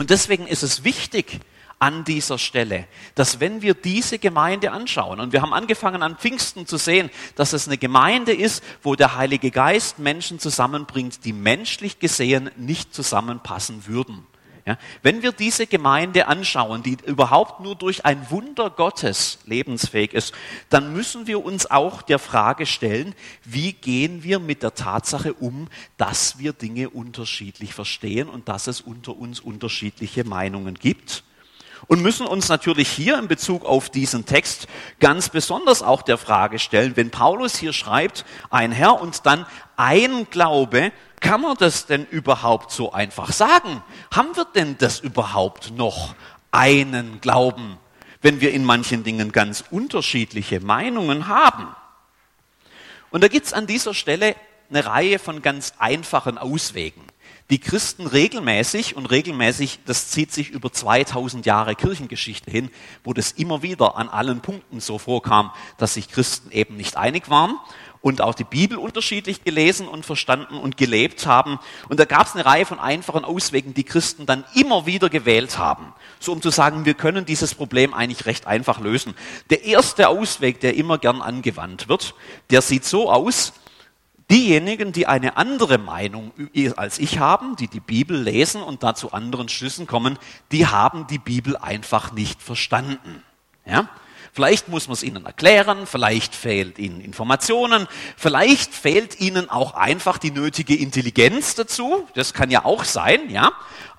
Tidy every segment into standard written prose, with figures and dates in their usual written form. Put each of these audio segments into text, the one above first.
Und deswegen ist es wichtig an dieser Stelle, dass wenn wir diese Gemeinde anschauen, und wir haben angefangen an Pfingsten zu sehen, dass es eine Gemeinde ist, wo der Heilige Geist Menschen zusammenbringt, die menschlich gesehen nicht zusammenpassen würden. Ja, wenn wir diese Gemeinde anschauen, die überhaupt nur durch ein Wunder Gottes lebensfähig ist, dann müssen wir uns auch der Frage stellen, wie gehen wir mit der Tatsache um, dass wir Dinge unterschiedlich verstehen und dass es unter uns unterschiedliche Meinungen gibt. Und müssen uns natürlich hier in Bezug auf diesen Text ganz besonders auch der Frage stellen, wenn Paulus hier schreibt, ein Herr und dann ein Glaube, kann man das denn überhaupt so einfach sagen? Haben wir denn das überhaupt noch, einen Glauben, wenn wir in manchen Dingen ganz unterschiedliche Meinungen haben? Und da gibt es an dieser Stelle eine Reihe von ganz einfachen Auswegen, die Christen regelmäßig, das zieht sich über 2000 Jahre Kirchengeschichte hin, wo das immer wieder an allen Punkten so vorkam, dass sich Christen eben nicht einig waren und auch die Bibel unterschiedlich gelesen und verstanden und gelebt haben. Und da gab es eine Reihe von einfachen Auswegen, die Christen dann immer wieder gewählt haben, so um zu sagen, wir können dieses Problem eigentlich recht einfach lösen. Der erste Ausweg, der immer gern angewandt wird, der sieht so aus: Diejenigen, die eine andere Meinung als ich haben, die die Bibel lesen und da zu anderen Schlüssen kommen, die haben die Bibel einfach nicht verstanden. Ja? Vielleicht muss man es ihnen erklären, vielleicht fehlt ihnen Informationen, vielleicht fehlt ihnen auch einfach die nötige Intelligenz dazu. Das kann ja auch sein, ja.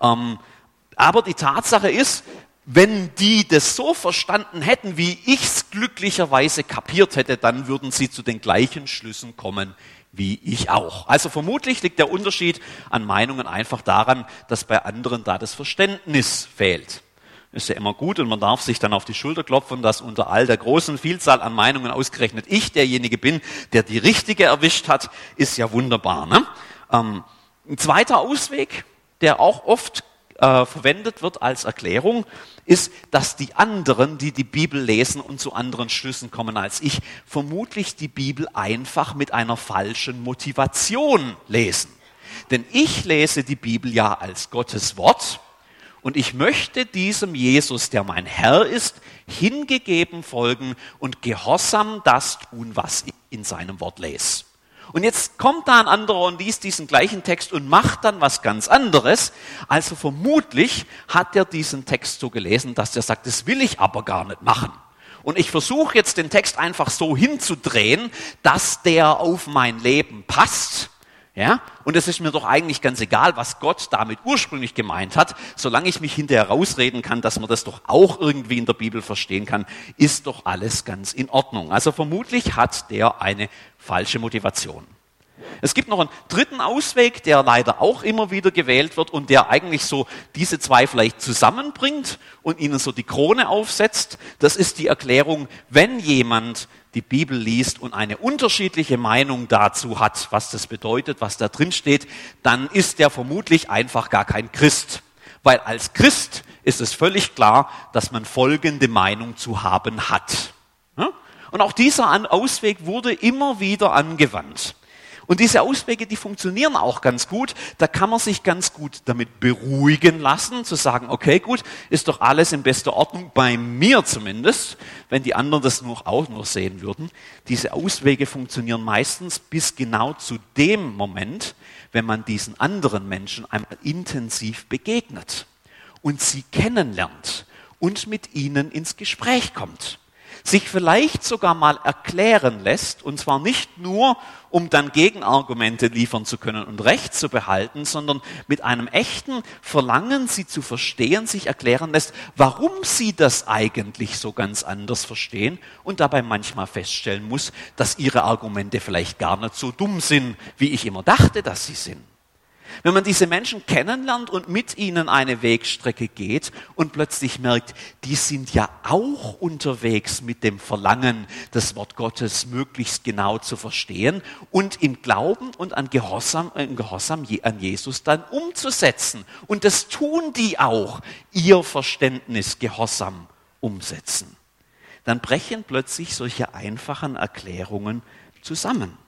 Aber die Tatsache ist, wenn die das so verstanden hätten, wie ich es glücklicherweise kapiert hätte, dann würden sie zu den gleichen Schlüssen kommen wie ich auch. Also vermutlich liegt der Unterschied an Meinungen einfach daran, dass bei anderen da das Verständnis fehlt. Ist ja immer gut und man darf sich dann auf die Schulter klopfen, dass unter all der großen Vielzahl an Meinungen ausgerechnet ich derjenige bin, der die richtige erwischt hat, ist ja wunderbar. Ne? Ein zweiter Ausweg, der auch oft verwendet wird als Erklärung, ist, dass die anderen, die die Bibel lesen und zu anderen Schlüssen kommen als ich, vermutlich die Bibel einfach mit einer falschen Motivation lesen. Denn ich lese die Bibel ja als Gottes Wort und ich möchte diesem Jesus, der mein Herr ist, hingegeben folgen und gehorsam das tun, was ich in seinem Wort lese. Und jetzt kommt da ein anderer und liest diesen gleichen Text und macht dann was ganz anderes. Also vermutlich hat er diesen Text so gelesen, dass er sagt, das will ich aber gar nicht machen. Und ich versuche jetzt den Text einfach so hinzudrehen, dass der auf mein Leben passt. Ja? Und es ist mir doch eigentlich ganz egal, was Gott damit ursprünglich gemeint hat. Solange ich mich hinterher rausreden kann, dass man das doch auch irgendwie in der Bibel verstehen kann, ist doch alles ganz in Ordnung. Also vermutlich hat der eine falsche Motivation. Es gibt noch einen dritten Ausweg, der leider auch immer wieder gewählt wird und der eigentlich so diese zwei vielleicht zusammenbringt und ihnen so die Krone aufsetzt. Das ist die Erklärung, wenn jemand die Bibel liest und eine unterschiedliche Meinung dazu hat, was das bedeutet, was da drin steht, dann ist der vermutlich einfach gar kein Christ. Weil als Christ ist es völlig klar, dass man folgende Meinung zu haben hat. Und auch dieser Ausweg wurde immer wieder angewandt. Und diese Auswege, die funktionieren auch ganz gut. Da kann man sich ganz gut damit beruhigen lassen, zu sagen, okay, gut, ist doch alles in bester Ordnung, bei mir zumindest, wenn die anderen das auch nur sehen würden. Diese Auswege funktionieren meistens bis genau zu dem Moment, wenn man diesen anderen Menschen einmal intensiv begegnet und sie kennenlernt und mit ihnen ins Gespräch kommt. Sich vielleicht sogar mal erklären lässt, und zwar nicht nur, um dann Gegenargumente liefern zu können und Recht zu behalten, sondern mit einem echten Verlangen, sie zu verstehen, sich erklären lässt, warum sie das eigentlich so ganz anders verstehen und dabei manchmal feststellen muss, dass ihre Argumente vielleicht gar nicht so dumm sind, wie ich immer dachte, dass sie sind. Wenn man diese Menschen kennenlernt und mit ihnen eine Wegstrecke geht und plötzlich merkt, die sind ja auch unterwegs mit dem Verlangen, das Wort Gottes möglichst genau zu verstehen und im Glauben und an Gehorsam an Jesus dann umzusetzen. Und das tun die auch, ihr Verständnis gehorsam umsetzen. Dann brechen plötzlich solche einfachen Erklärungen zusammen.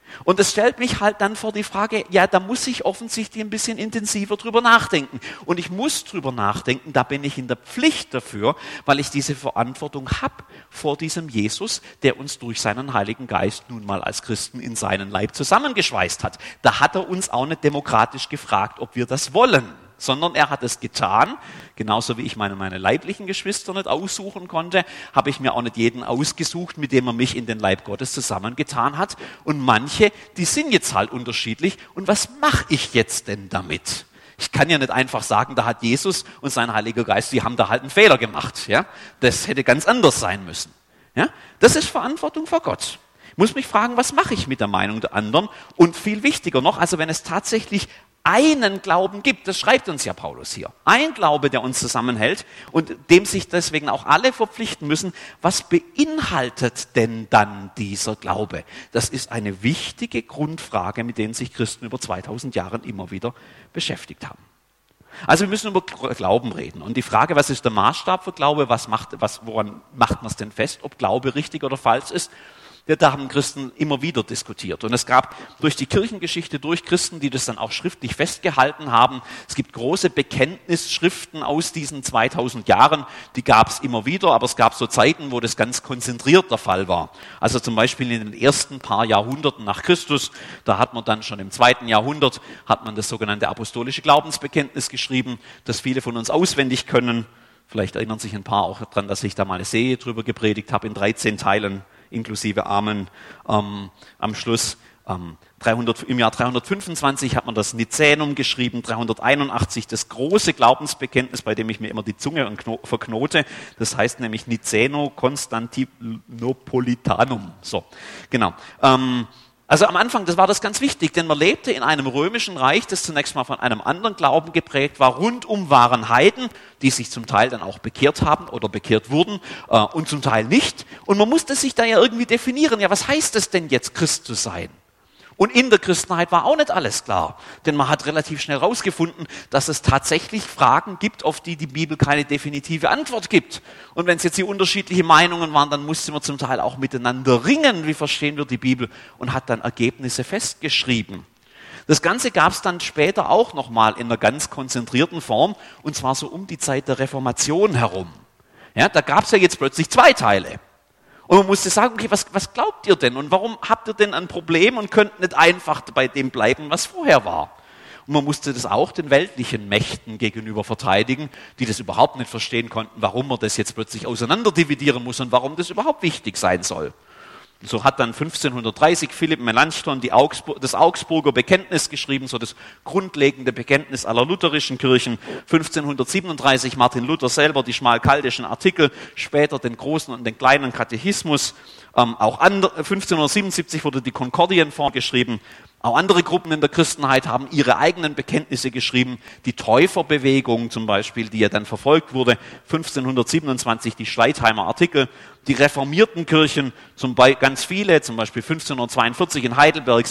Und es stellt mich halt dann vor die Frage, ja, da muss ich offensichtlich ein bisschen intensiver drüber nachdenken. Und ich muss drüber nachdenken, da bin ich in der Pflicht dafür, weil ich diese Verantwortung habe vor diesem Jesus, der uns durch seinen Heiligen Geist nun mal als Christen in seinen Leib zusammengeschweißt hat. Da hat er uns auch nicht demokratisch gefragt, ob wir das wollen, sondern er hat es getan. Genauso wie ich meine leiblichen Geschwister nicht aussuchen konnte, habe ich mir auch nicht jeden ausgesucht, mit dem er mich in den Leib Gottes zusammengetan hat. Und manche, die sind jetzt halt unterschiedlich. Und was mache ich jetzt denn damit? Ich kann ja nicht einfach sagen, da hat Jesus und sein Heiliger Geist, die haben da halt einen Fehler gemacht. Ja? Das hätte ganz anders sein müssen. Ja? Das ist Verantwortung vor Gott. Ich muss mich fragen, was mache ich mit der Meinung der anderen? Und viel wichtiger noch, also wenn es tatsächlich einen Glauben gibt, das schreibt uns ja Paulus hier, ein Glaube, der uns zusammenhält und dem sich deswegen auch alle verpflichten müssen, was beinhaltet denn dann dieser Glaube? Das ist eine wichtige Grundfrage, mit der sich Christen über 2000 Jahre immer wieder beschäftigt haben. Also wir müssen über Glauben reden und die Frage, was ist der Maßstab für Glaube, woran macht man es denn fest, ob Glaube richtig oder falsch ist? Da haben Christen immer wieder diskutiert. Und es gab durch die Kirchengeschichte durch Christen, die das dann auch schriftlich festgehalten haben. Es gibt große Bekenntnisschriften aus diesen 2000 Jahren, die gab es immer wieder, aber es gab so Zeiten, wo das ganz konzentriert der Fall war. Also zum Beispiel in den ersten paar Jahrhunderten nach Christus, da hat man dann schon im 2. Jahrhundert, hat man das sogenannte apostolische Glaubensbekenntnis geschrieben, das viele von uns auswendig können. Vielleicht erinnern sich ein paar auch daran, dass ich da mal eine Serie drüber gepredigt habe in 13 Teilen. Inklusive Amen am Schluss. Im Jahr 325 hat man das Nicänum geschrieben, 381 das große Glaubensbekenntnis, bei dem ich mir immer die Zunge verknote. Das heißt nämlich Nicäno-Konstantinopolitanum. So, genau. Also am Anfang, das war das ganz wichtig, denn man lebte in einem römischen Reich, das zunächst mal von einem anderen Glauben geprägt war. Rundum waren Heiden, die sich zum Teil dann auch bekehrt haben oder bekehrt wurden und zum Teil nicht. Und man musste sich da ja irgendwie definieren, ja, was heißt es denn jetzt, Christ zu sein? Und in der Christenheit war auch nicht alles klar, denn man hat relativ schnell herausgefunden, dass es tatsächlich Fragen gibt, auf die die Bibel keine definitive Antwort gibt. Und wenn es jetzt hier unterschiedliche Meinungen waren, dann musste man zum Teil auch miteinander ringen, wie verstehen wir die Bibel, und hat dann Ergebnisse festgeschrieben. Das Ganze gab es dann später auch nochmal in einer ganz konzentrierten Form, und zwar so um die Zeit der Reformation herum. Ja, da gab es ja jetzt plötzlich 2 Teile. Und man musste sagen, okay, was glaubt ihr denn? Und warum habt ihr denn ein Problem und könnt nicht einfach bei dem bleiben, was vorher war? Und man musste das auch den weltlichen Mächten gegenüber verteidigen, die das überhaupt nicht verstehen konnten, warum man das jetzt plötzlich auseinanderdividieren muss und warum das überhaupt wichtig sein soll. So hat dann 1530 Philipp Melanchthon das Augsburger Bekenntnis geschrieben, so das grundlegende Bekenntnis aller lutherischen Kirchen. 1537 Martin Luther selber die schmalkaldischen Artikel, später den großen und den kleinen Katechismus. Auch 1577 wurde die Konkordienform geschrieben. Auch andere Gruppen in der Christenheit haben ihre eigenen Bekenntnisse geschrieben. Die Täuferbewegung zum Beispiel, die ja dann verfolgt wurde, 1527 die Schleitheimer Artikel. Die reformierten Kirchen, ganz viele, zum Beispiel 1542 in Heidelberg,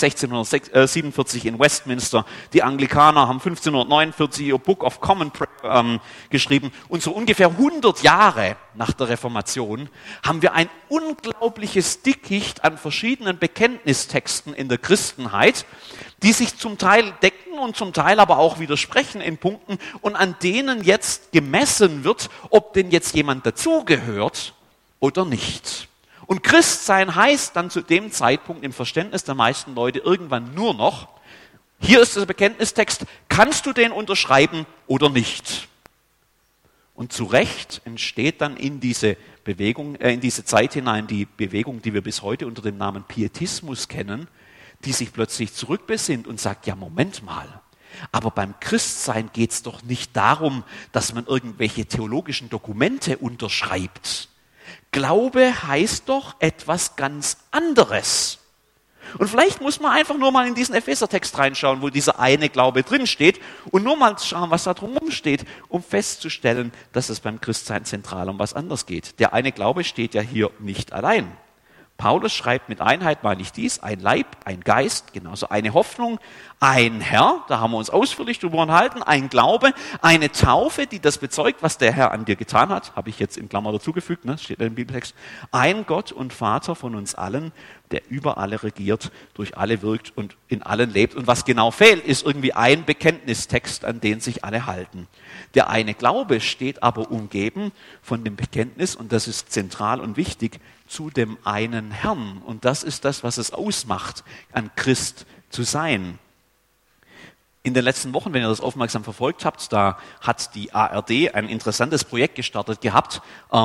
1647 in Westminster. Die Anglikaner haben 1549 ihr Book of Common Prayer geschrieben. Und so ungefähr 100 Jahre nach der Reformation haben wir ein unglaubliches Dickicht an verschiedenen Bekenntnistexten in der Christenheit, die sich zum Teil decken und zum Teil aber auch widersprechen in Punkten und an denen jetzt gemessen wird, ob denn jetzt jemand dazugehört oder nicht. Und Christsein heißt dann zu dem Zeitpunkt im Verständnis der meisten Leute irgendwann nur noch, hier ist der Bekenntnistext, kannst du den unterschreiben oder nicht? Und zu Recht entsteht dann in diese Bewegung, in diese Zeit hinein die Bewegung, die wir bis heute unter dem Namen Pietismus kennen, die sich plötzlich zurückbesinnt und sagt, ja Moment mal, aber beim Christsein geht es doch nicht darum, dass man irgendwelche theologischen Dokumente unterschreibt. Glaube heißt doch etwas ganz anderes. Und vielleicht muss man einfach nur mal in diesen Epheser-Text reinschauen, wo dieser eine Glaube drinsteht und nur mal schauen, was da drumherum steht, um festzustellen, dass es beim Christsein zentral um was anderes geht. Der eine Glaube steht ja hier nicht allein. Paulus schreibt, mit Einheit meine ich dies, ein Leib, ein Geist, genauso eine Hoffnung, ein Herr, da haben wir uns ausführlich drüber unterhalten, ein Glaube, eine Taufe, die das bezeugt, was der Herr an dir getan hat, habe ich jetzt in Klammer dazugefügt, ne? Steht im Bibeltext, ein Gott und Vater von uns allen, der über alle regiert, durch alle wirkt und in allen lebt. Und was genau fehlt, ist irgendwie ein Bekenntnistext, an den sich alle halten. Der eine Glaube steht aber umgeben von dem Bekenntnis, und das ist zentral und wichtig, zu dem einen Herrn. Und das ist das, was es ausmacht, ein Christ zu sein. In den letzten Wochen, wenn ihr das aufmerksam verfolgt habt, da hat die ARD ein interessantes Projekt gestartet gehabt,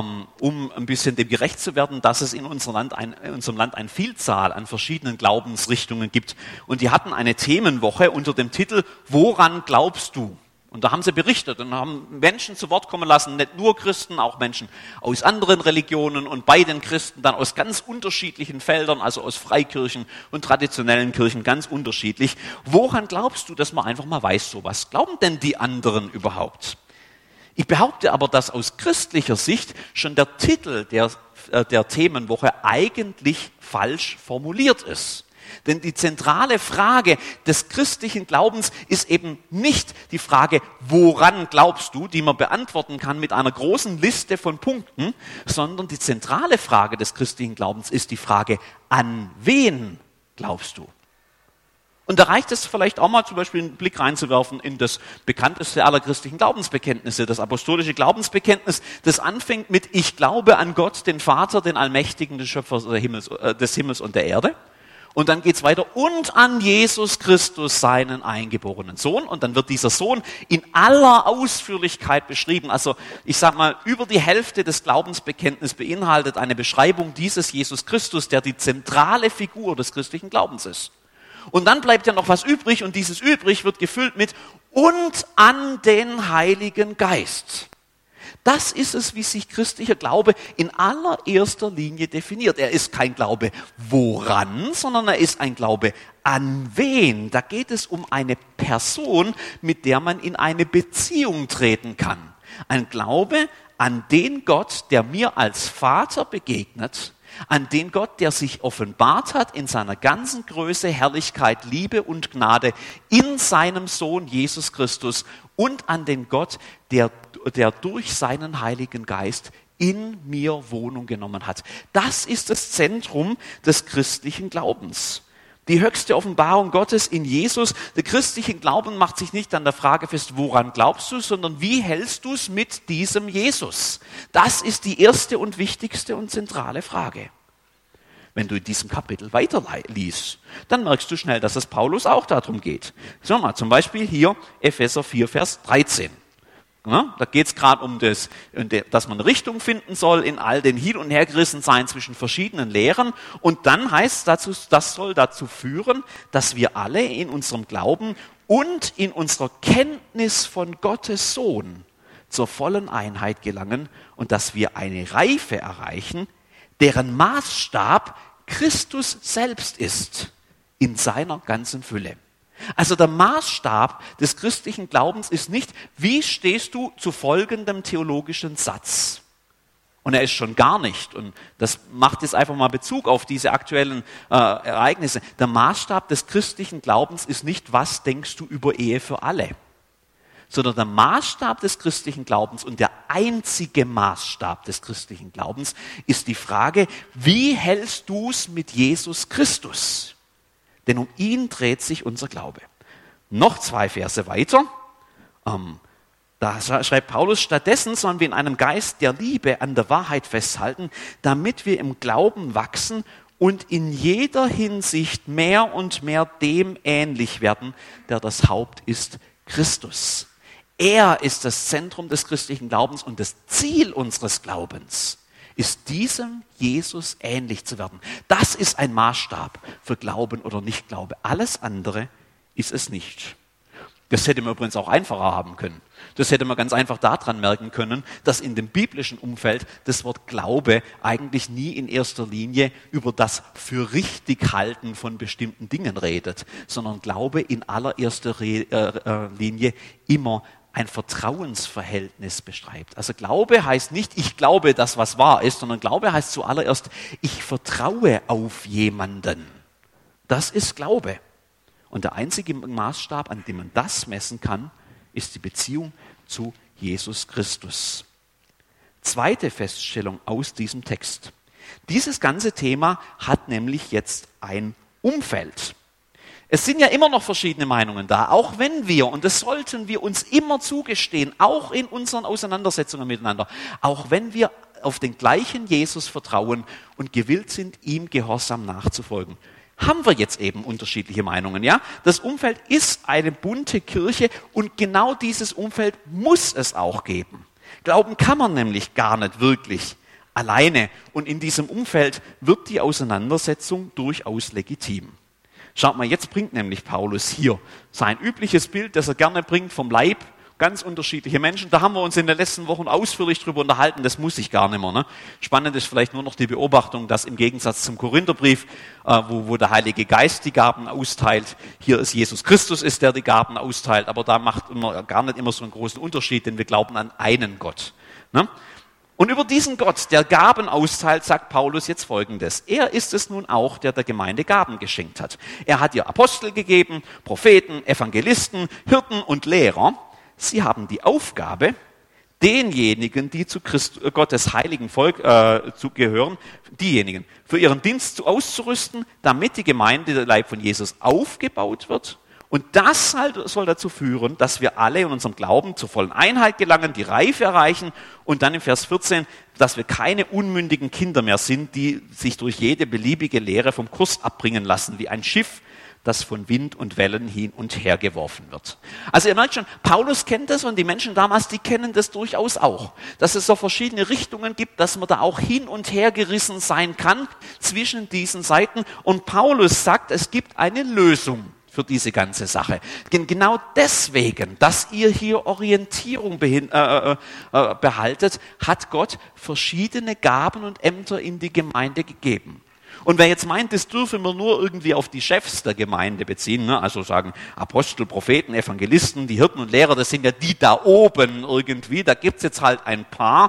um ein bisschen dem gerecht zu werden, dass es in unserem Land eine Vielzahl an verschiedenen Glaubensrichtungen gibt. Und die hatten eine Themenwoche unter dem Titel "Woran glaubst du?" Und da haben sie berichtet und haben Menschen zu Wort kommen lassen, nicht nur Christen, auch Menschen aus anderen Religionen und bei den Christen dann aus ganz unterschiedlichen Feldern, also aus Freikirchen und traditionellen Kirchen, ganz unterschiedlich. Woran glaubst du, dass man einfach mal weiß, so was glauben denn die anderen überhaupt? Ich behaupte aber, dass aus christlicher Sicht schon der Titel der Themenwoche eigentlich falsch formuliert ist. Denn die zentrale Frage des christlichen Glaubens ist eben nicht die Frage, woran glaubst du, die man beantworten kann mit einer großen Liste von Punkten, sondern die zentrale Frage des christlichen Glaubens ist die Frage, an wen glaubst du? Und da reicht es vielleicht auch mal zum Beispiel einen Blick reinzuwerfen in das bekannteste aller christlichen Glaubensbekenntnisse, das apostolische Glaubensbekenntnis, das anfängt mit "Ich glaube an Gott, den Vater, den Allmächtigen, den Schöpfer des Himmels und der Erde." Und dann geht's weiter, "Und an Jesus Christus, seinen eingeborenen Sohn." Und dann wird dieser Sohn in aller Ausführlichkeit beschrieben. Also ich sag mal, über die Hälfte des Glaubensbekenntnisses beinhaltet eine Beschreibung dieses Jesus Christus, der die zentrale Figur des christlichen Glaubens ist. Und dann bleibt ja noch was übrig, und dieses übrig wird gefüllt mit "Und an den Heiligen Geist." Das ist es, wie sich christlicher Glaube in allererster Linie definiert. Er ist kein Glaube woran, sondern er ist ein Glaube an wen. Da geht es um eine Person, mit der man in eine Beziehung treten kann. Ein Glaube an den Gott, der mir als Vater begegnet, an den Gott, der sich offenbart hat in seiner ganzen Größe, Herrlichkeit, Liebe und Gnade in seinem Sohn Jesus Christus, und an den Gott, der durch seinen Heiligen Geist in mir Wohnung genommen hat. Das ist das Zentrum des christlichen Glaubens. Die höchste Offenbarung Gottes in Jesus. Der christliche Glauben macht sich nicht an der Frage fest, woran glaubst du, sondern wie hältst du es mit diesem Jesus? Das ist die erste und wichtigste und zentrale Frage. Wenn du in diesem Kapitel weiterliest, dann merkst du schnell, dass es Paulus auch darum geht. Schau mal, zum Beispiel hier Epheser 4, Vers 13. Ja, da geht es gerade um das, dass man Richtung finden soll in all den Hin- und Hergerissensein zwischen verschiedenen Lehren. Und dann heißt es, das soll dazu führen, dass wir alle in unserem Glauben und in unserer Kenntnis von Gottes Sohn zur vollen Einheit gelangen und dass wir eine Reife erreichen, deren Maßstab Christus selbst ist, in seiner ganzen Fülle. Also der Maßstab des christlichen Glaubens ist nicht, wie stehst du zu folgendem theologischen Satz? Und er ist schon gar nicht, und das macht jetzt einfach mal Bezug auf diese aktuellen Ereignisse, der Maßstab des christlichen Glaubens ist nicht, was denkst du über Ehe für alle? Sondern der Maßstab des christlichen Glaubens und der einzige Maßstab des christlichen Glaubens ist die Frage, wie hältst du es mit Jesus Christus? Denn um ihn dreht sich unser Glaube. Noch 2 Verse weiter, da schreibt Paulus, stattdessen sollen wir in einem Geist der Liebe an der Wahrheit festhalten, damit wir im Glauben wachsen und in jeder Hinsicht mehr und mehr dem ähnlich werden, der das Haupt ist, Christus. Er ist das Zentrum des christlichen Glaubens, und das Ziel unseres Glaubens ist, diesem Jesus ähnlich zu werden. Das ist ein Maßstab für Glauben oder Nicht-Glaube. Alles andere ist es nicht. Das hätte man übrigens auch einfacher haben können. Das hätte man ganz einfach daran merken können, dass in dem biblischen Umfeld das Wort Glaube eigentlich nie in erster Linie über das für richtig halten von bestimmten Dingen redet, sondern Glaube in allererster Linie immer ein Vertrauensverhältnis beschreibt. Also Glaube heißt nicht, ich glaube, dass was wahr ist, sondern Glaube heißt zuallererst, ich vertraue auf jemanden. Das ist Glaube. Und der einzige Maßstab, an dem man das messen kann, ist die Beziehung zu Jesus Christus. Zweite Feststellung aus diesem Text. Dieses ganze Thema hat nämlich jetzt ein Umfeld. Es sind ja immer noch verschiedene Meinungen da, auch wenn wir, und das sollten wir uns immer zugestehen, auch in unseren Auseinandersetzungen miteinander, auch wenn wir auf den gleichen Jesus vertrauen und gewillt sind, ihm gehorsam nachzufolgen, haben wir jetzt eben unterschiedliche Meinungen. Ja? Das Umfeld ist eine bunte Kirche und genau dieses Umfeld muss es auch geben. Glauben kann man nämlich gar nicht wirklich alleine und in diesem Umfeld wird die Auseinandersetzung durchaus legitim. Schaut mal, jetzt bringt nämlich Paulus hier sein übliches Bild, das er gerne bringt vom Leib, ganz unterschiedliche Menschen. Da haben wir uns in den letzten Wochen ausführlich drüber unterhalten, das muss ich gar nicht mehr. Ne? Spannend ist vielleicht nur noch die Beobachtung, dass im Gegensatz zum Korintherbrief, wo der Heilige Geist die Gaben austeilt, hier ist Jesus Christus, der die Gaben austeilt, aber da macht gar nicht immer so einen großen Unterschied, denn wir glauben an einen Gott. Ne? Und über diesen Gott, der Gaben austeilt, sagt Paulus jetzt Folgendes. Er ist es nun auch, der der Gemeinde Gaben geschenkt hat. Er hat ihr Apostel gegeben, Propheten, Evangelisten, Hirten und Lehrer. Sie haben die Aufgabe, denjenigen, die zu Gottes heiligen Volk zugehören, diejenigen für ihren Dienst auszurüsten, damit die Gemeinde, der Leib von Jesus, aufgebaut wird. Und das soll dazu führen, dass wir alle in unserem Glauben zur vollen Einheit gelangen, die Reife erreichen und dann im Vers 14, dass wir keine unmündigen Kinder mehr sind, die sich durch jede beliebige Lehre vom Kurs abbringen lassen, wie ein Schiff, das von Wind und Wellen hin und her geworfen wird. Also ihr merkt schon, Paulus kennt das und die Menschen damals, die kennen das durchaus auch. Dass es so verschiedene Richtungen gibt, dass man da auch hin und her gerissen sein kann zwischen diesen Seiten. Und Paulus sagt, es gibt eine Lösung für diese ganze Sache. Genau deswegen, dass ihr hier Orientierung behaltet, hat Gott verschiedene Gaben und Ämter in die Gemeinde gegeben. Und wer jetzt meint, das dürfen wir nur irgendwie auf die Chefs der Gemeinde beziehen, ne? Also sagen Apostel, Propheten, Evangelisten, die Hirten und Lehrer, das sind ja die da oben irgendwie, da gibt's jetzt halt ein paar,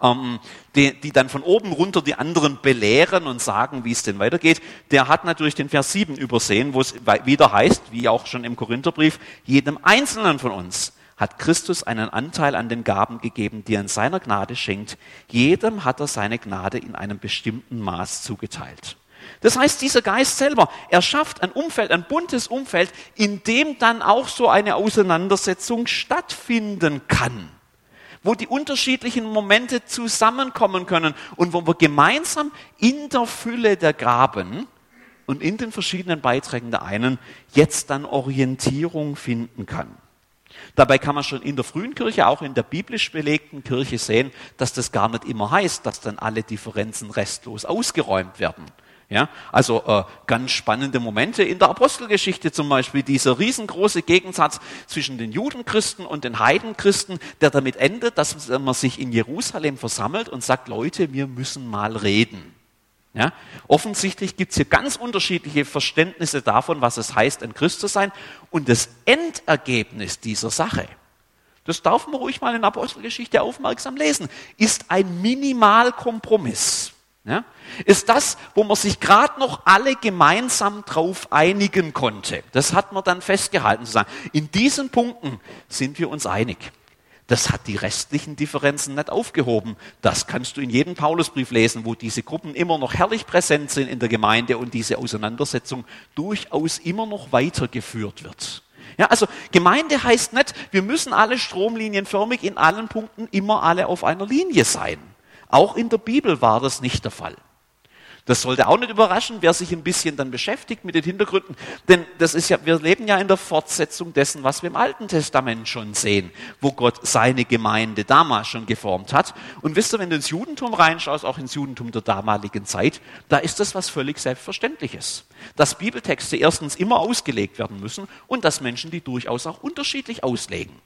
die dann von oben runter die anderen belehren und sagen, wie es denn weitergeht. Der hat natürlich den Vers 7 übersehen, wo es wieder heißt, wie auch schon im Korintherbrief, jedem Einzelnen von uns hat Christus einen Anteil an den Gaben gegeben, die er in seiner Gnade schenkt. Jedem hat er seine Gnade in einem bestimmten Maß zugeteilt. Das heißt, dieser Geist selber, er schafft ein Umfeld, ein buntes Umfeld, in dem dann auch so eine Auseinandersetzung stattfinden kann, wo die unterschiedlichen Momente zusammenkommen können und wo wir gemeinsam in der Fülle der Gaben und in den verschiedenen Beiträgen der einen jetzt dann Orientierung finden kann. Dabei kann man schon in der frühen Kirche, auch in der biblisch belegten Kirche sehen, dass das gar nicht immer heißt, dass dann alle Differenzen restlos ausgeräumt werden. Ja, also ganz spannende Momente in der Apostelgeschichte zum Beispiel, dieser riesengroße Gegensatz zwischen den Judenchristen und den Heidenchristen, der damit endet, dass man sich in Jerusalem versammelt und sagt, Leute, wir müssen mal reden. Ja, offensichtlich gibt es hier ganz unterschiedliche Verständnisse davon, was es heißt, ein Christ zu sein. Und das Endergebnis dieser Sache, das darf man ruhig mal in der Apostelgeschichte aufmerksam lesen, ist ein Minimalkompromiss. Ja, ist das, wo man sich gerade noch alle gemeinsam drauf einigen konnte. Das hat man dann festgehalten, zu sagen, in diesen Punkten sind wir uns einig. Das hat die restlichen Differenzen nicht aufgehoben. Das kannst du in jedem Paulusbrief lesen, wo diese Gruppen immer noch herrlich präsent sind in der Gemeinde und diese Auseinandersetzung durchaus immer noch weitergeführt wird. Ja, also Gemeinde heißt nicht, wir müssen alle stromlinienförmig in allen Punkten immer alle auf einer Linie sein. Auch in der Bibel war das nicht der Fall. Das sollte auch nicht überraschen, wer sich ein bisschen dann beschäftigt mit den Hintergründen. Denn das ist ja, wir leben ja in der Fortsetzung dessen, was wir im Alten Testament schon sehen, wo Gott seine Gemeinde damals schon geformt hat. Und wisst ihr, wenn du ins Judentum reinschaust, auch ins Judentum der damaligen Zeit, da ist das was völlig Selbstverständliches. Dass Bibeltexte erstens immer ausgelegt werden müssen und dass Menschen die durchaus auch unterschiedlich auslegen.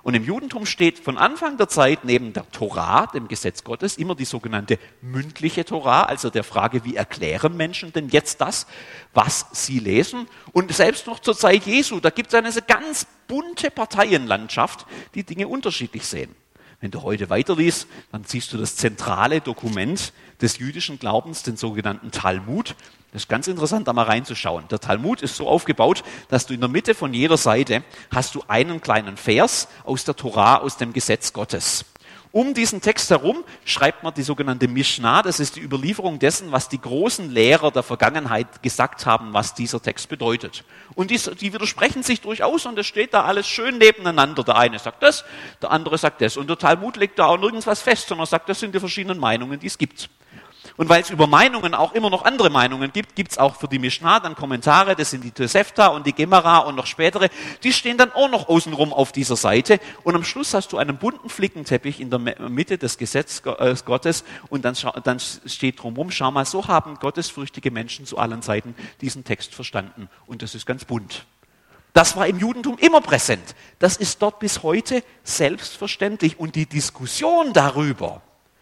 Und im Judentum steht von Anfang der Zeit neben der Tora, dem Gesetz Gottes, immer die sogenannte mündliche Tora, also der Frage, wie erklären Menschen denn jetzt das, was sie lesen. Und selbst noch zur Zeit Jesu, da gibt es eine ganz bunte Parteienlandschaft, die Dinge unterschiedlich sehen. Wenn du heute weiterliest, dann siehst du das zentrale Dokument des jüdischen Glaubens, den sogenannten Talmud. Das ist ganz interessant, da mal reinzuschauen. Der Talmud ist so aufgebaut, dass du in der Mitte von jeder Seite hast du einen kleinen Vers aus der Tora, aus dem Gesetz Gottes. Um diesen Text herum schreibt man die sogenannte Mishnah, das ist die Überlieferung dessen, was die großen Lehrer der Vergangenheit gesagt haben, was dieser Text bedeutet. Und die widersprechen sich durchaus und es steht da alles schön nebeneinander. Der eine sagt das, der andere sagt das. Und der Talmud legt da auch nirgends was fest, sondern sagt, das sind die verschiedenen Meinungen, die es gibt. Und weil es über Meinungen auch immer noch andere Meinungen gibt, gibt es auch für die Mishnah dann Kommentare, das sind die Tosefta und die Gemara und noch spätere, die stehen dann auch noch außenrum auf dieser Seite. Und am Schluss hast du einen bunten Flickenteppich in der Mitte des Gesetzes Gottes und dann steht drumherum, schau mal, so haben gottesfürchtige Menschen zu allen Zeiten diesen Text verstanden. Und das ist ganz bunt. Das war im Judentum immer präsent. Das ist dort bis heute selbstverständlich. Und die Diskussion darüber,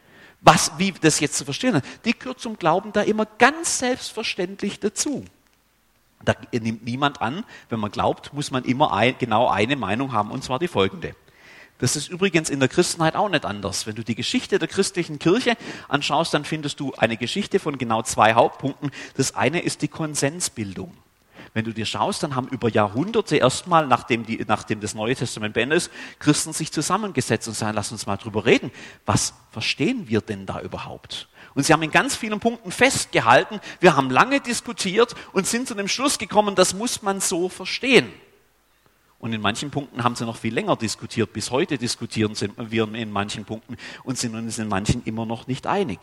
wie das jetzt zu verstehen ist, die gehört zum Glauben da immer ganz selbstverständlich dazu. Da nimmt niemand an, wenn man glaubt, muss man immer genau eine Meinung haben, und zwar die folgende. Das ist übrigens in der Christenheit auch nicht anders. Wenn du die Geschichte der christlichen Kirche anschaust, dann findest du eine Geschichte von genau 2 Hauptpunkten. Das eine ist die Konsensbildung. Wenn du dir schaust, dann haben über Jahrhunderte erstmal, nachdem das Neue Testament beendet ist, Christen sich zusammengesetzt und sagen, lass uns mal drüber reden. Was verstehen wir denn da überhaupt? Und sie haben in ganz vielen Punkten festgehalten, wir haben lange diskutiert und sind zu dem Schluss gekommen, das muss man so verstehen. Und in manchen Punkten haben sie noch viel länger diskutiert. Bis heute diskutieren wir in manchen Punkten und sind uns in manchen immer noch nicht einig.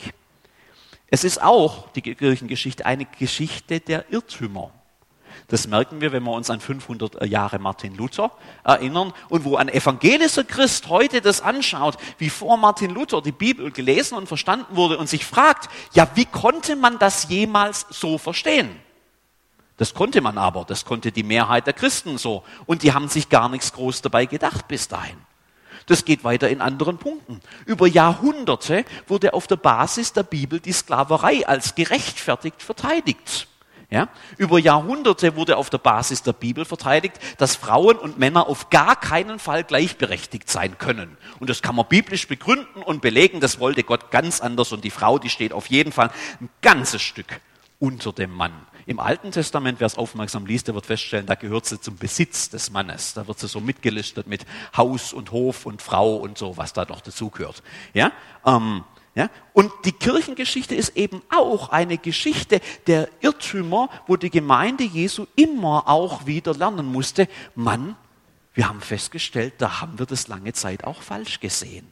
Es ist auch, die Kirchengeschichte, eine Geschichte der Irrtümer. Das merken wir, wenn wir uns an 500 Jahre Martin Luther erinnern und wo ein evangelischer Christ heute das anschaut, wie vor Martin Luther die Bibel gelesen und verstanden wurde und sich fragt, ja, wie konnte man das jemals so verstehen? Das konnte man aber, das konnte die Mehrheit der Christen so und die haben sich gar nichts groß dabei gedacht bis dahin. Das geht weiter in anderen Punkten. Über Jahrhunderte wurde auf der Basis der Bibel die Sklaverei als gerechtfertigt verteidigt. Ja? Über Jahrhunderte wurde auf der Basis der Bibel verteidigt, dass Frauen und Männer auf gar keinen Fall gleichberechtigt sein können. Und das kann man biblisch begründen und belegen, das wollte Gott ganz anders und die Frau, die steht auf jeden Fall ein ganzes Stück unter dem Mann. Im Alten Testament, wer es aufmerksam liest, der wird feststellen, da gehört sie zum Besitz des Mannes. Da wird sie so mitgelistet mit Haus und Hof und Frau und so, was da noch dazugehört. Ja? Ja? Und die Kirchengeschichte ist eben auch eine Geschichte der Irrtümer, wo die Gemeinde Jesu immer auch wieder lernen musste, Mann, wir haben festgestellt, da haben wir das lange Zeit auch falsch gesehen.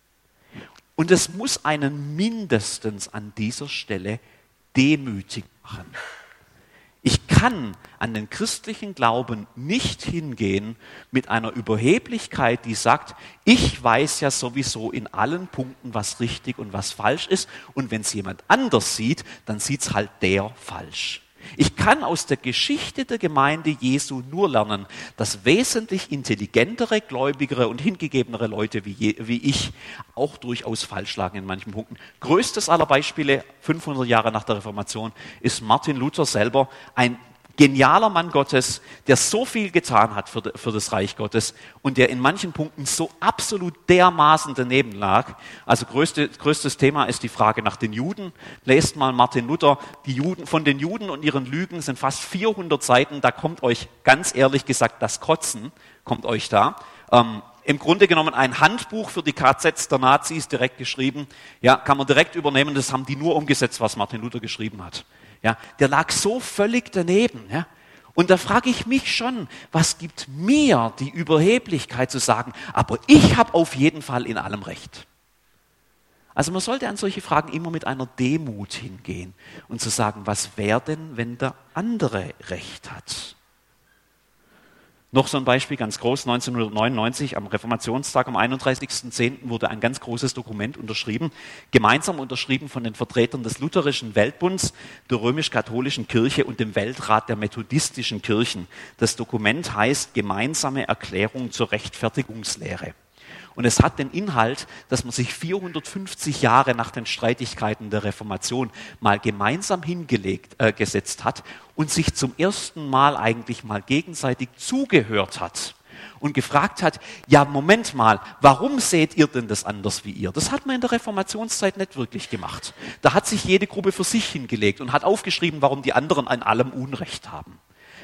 Und es muss einen mindestens an dieser Stelle demütig machen. Ich kann an den christlichen Glauben nicht hingehen mit einer Überheblichkeit, die sagt, ich weiß ja sowieso in allen Punkten, was richtig und was falsch ist. Und wenn es jemand anders sieht, dann sieht es halt der falsch. Ich kann aus der Geschichte der Gemeinde Jesu nur lernen, dass wesentlich intelligentere, gläubigere und hingegebenere Leute wie ich auch durchaus falsch lagen in manchen Punkten. Größtes aller Beispiele, 500 Jahre nach der Reformation, ist Martin Luther selber, ein genialer Mann Gottes, der so viel getan hat für das Reich Gottes und der in manchen Punkten so absolut dermaßen daneben lag. Also größtes Thema ist die Frage nach den Juden. Lest mal Martin Luther, von den Juden und ihren Lügen sind fast 400 Seiten, da kommt euch ganz ehrlich gesagt das Kotzen, kommt euch da. Im Grunde genommen ein Handbuch für die KZs der Nazis, direkt geschrieben. Ja, kann man direkt übernehmen, das haben die nur umgesetzt, was Martin Luther geschrieben hat. Ja, der lag so völlig daneben. Ja. Und da frage ich mich schon, was gibt mir die Überheblichkeit zu sagen, aber ich habe auf jeden Fall in allem Recht. Also man sollte an solche Fragen immer mit einer Demut hingehen und zu sagen, was wäre denn, wenn der andere Recht hat? Noch so ein Beispiel, ganz groß, 1999 am Reformationstag am 31.10. wurde ein ganz großes Dokument unterschrieben, gemeinsam unterschrieben von den Vertretern des Lutherischen Weltbunds, der römisch-katholischen Kirche und dem Weltrat der methodistischen Kirchen. Das Dokument heißt Gemeinsame Erklärung zur Rechtfertigungslehre. Und es hat den Inhalt, dass man sich 450 Jahre nach den Streitigkeiten der Reformation mal gemeinsam hingesetzt hat und sich zum ersten Mal eigentlich mal gegenseitig zugehört hat und gefragt hat, ja, Moment mal, warum seht ihr denn das anders wie ihr? Das hat man in der Reformationszeit nicht wirklich gemacht. Da hat sich jede Gruppe für sich hingelegt und hat aufgeschrieben, warum die anderen an allem Unrecht haben.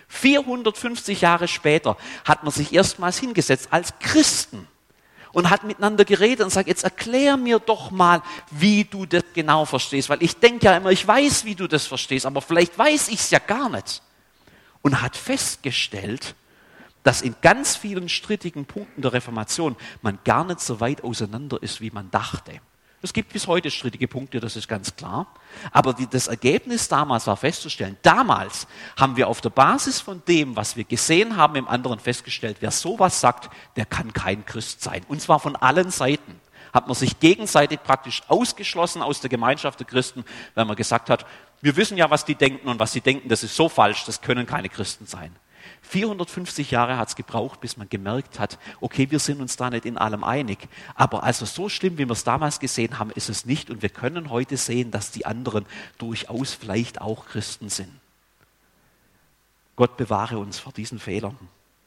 450 Jahre später hat man sich erstmals hingesetzt als Christen und hat miteinander geredet und sagt, jetzt erklär mir doch mal, wie du das genau verstehst. Weil ich denke ja immer, ich weiß, wie du das verstehst, aber vielleicht weiß ich es ja gar nicht. Und hat festgestellt, dass in ganz vielen strittigen Punkten der Reformation man gar nicht so weit auseinander ist, wie man dachte. Es gibt bis heute strittige Punkte, das ist ganz klar. Aber das Ergebnis damals war festzustellen, damals haben wir auf der Basis von dem, was wir gesehen haben, im anderen festgestellt, wer sowas sagt, der kann kein Christ sein. Und zwar von allen Seiten. Hat man sich gegenseitig praktisch ausgeschlossen aus der Gemeinschaft der Christen, weil man gesagt hat, wir wissen ja, was die denken und was sie denken, das ist so falsch, das können keine Christen sein. 450 Jahre hat es gebraucht, bis man gemerkt hat, okay, wir sind uns da nicht in allem einig. Aber also so schlimm, wie wir es damals gesehen haben, ist es nicht. Und wir können heute sehen, dass die anderen durchaus vielleicht auch Christen sind. Gott bewahre uns vor diesen Fehlern.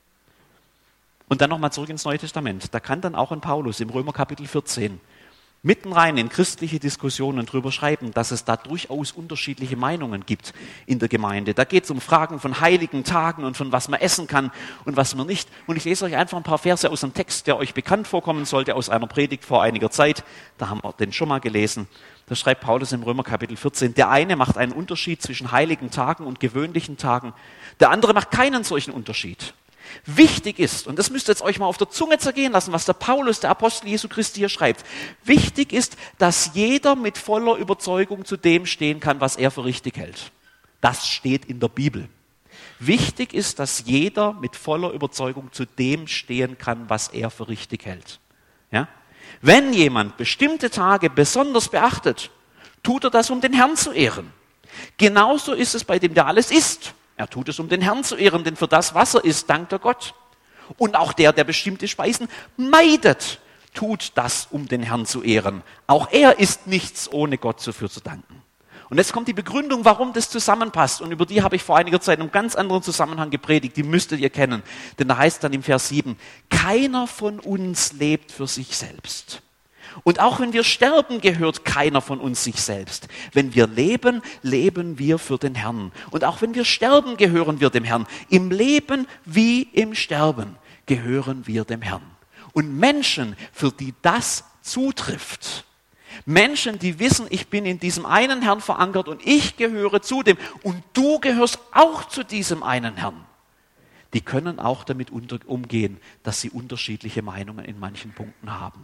Und dann nochmal zurück ins Neue Testament. Da kann dann auch ein Paulus im Römer Kapitel 14 mitten rein in christliche Diskussionen drüber schreiben, dass es da durchaus unterschiedliche Meinungen gibt in der Gemeinde. Da geht es um Fragen von heiligen Tagen und von was man essen kann und was man nicht. Und ich lese euch einfach ein paar Verse aus einem Text, der euch bekannt vorkommen sollte, aus einer Predigt vor einiger Zeit. Da haben wir den schon mal gelesen. Da schreibt Paulus im Römer Kapitel 14, der eine macht einen Unterschied zwischen heiligen Tagen und gewöhnlichen Tagen. Der andere macht keinen solchen Unterschied. Wichtig ist, und das müsst ihr jetzt euch mal auf der Zunge zergehen lassen, was der Paulus, der Apostel Jesu Christi hier schreibt. Wichtig ist, dass jeder mit voller Überzeugung zu dem stehen kann, was er für richtig hält. Das steht in der Bibel. Wichtig ist, dass jeder mit voller Überzeugung zu dem stehen kann, was er für richtig hält. Ja? Wenn jemand bestimmte Tage besonders beachtet, tut er das, um den Herrn zu ehren. Genauso ist es bei dem, der alles isst. Er tut es, um den Herrn zu ehren, denn für das, was er isst, dankt er Gott. Und auch der bestimmte Speisen meidet, tut das, um den Herrn zu ehren. Auch er isst nichts, ohne Gott dafür zu danken. Und jetzt kommt die Begründung, warum das zusammenpasst. Und über die habe ich vor einiger Zeit in einem ganz anderen Zusammenhang gepredigt. Die müsstet ihr kennen. Denn da heißt dann im Vers 7, keiner von uns lebt für sich selbst. Und auch wenn wir sterben, gehört keiner von uns sich selbst. Wenn wir leben, leben wir für den Herrn. Und auch wenn wir sterben, gehören wir dem Herrn. Im Leben wie im Sterben gehören wir dem Herrn. Und Menschen, für die das zutrifft, Menschen, die wissen, ich bin in diesem einen Herrn verankert und ich gehöre zu dem und du gehörst auch zu diesem einen Herrn, die können auch damit umgehen, dass sie unterschiedliche Meinungen in manchen Punkten haben.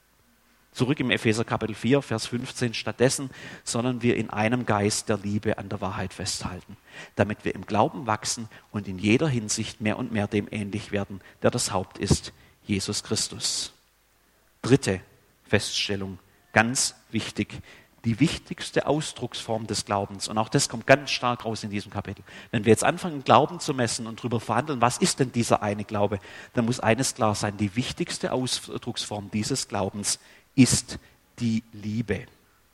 Zurück im Epheser Kapitel 4, Vers 15. Stattdessen sollen wir in einem Geist der Liebe an der Wahrheit festhalten, damit wir im Glauben wachsen und in jeder Hinsicht mehr und mehr dem ähnlich werden, der das Haupt ist, Jesus Christus. Dritte Feststellung, ganz wichtig, die wichtigste Ausdrucksform des Glaubens. Und auch das kommt ganz stark raus in diesem Kapitel. Wenn wir jetzt anfangen, Glauben zu messen und darüber verhandeln, was ist denn dieser eine Glaube, dann muss eines klar sein, die wichtigste Ausdrucksform dieses Glaubens ist die Liebe.